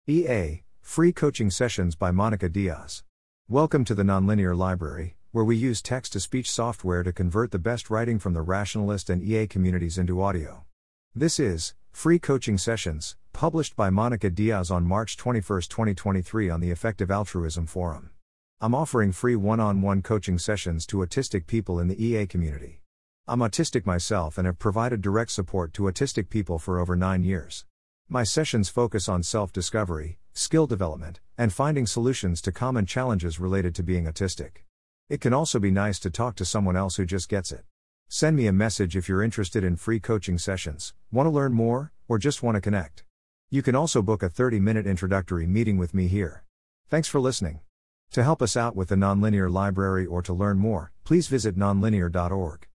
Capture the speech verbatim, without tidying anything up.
E A, Free Coaching Sessions by Monica Diaz. Welcome to the Nonlinear Library, where we use text-to-speech software to convert the best writing from the rationalist and E A communities into audio. This is Free Coaching Sessions, published by Monica Diaz on March twenty-first, twenty twenty-three on the Effective Altruism Forum. I'm offering free one-on-one coaching sessions to autistic people in the E A community. I'm autistic myself and have provided direct support to autistic people for over nine years. My sessions focus on self-discovery, skill development, and finding solutions to common challenges related to being autistic. It can also be nice to talk to someone else who just gets it. Send me a message if you're interested in free coaching sessions, want to learn more, or just want to connect. You can also book a thirty-minute introductory meeting with me here. Thanks for listening. To help us out with the Nonlinear Library or to learn more, please visit nonlinear dot org.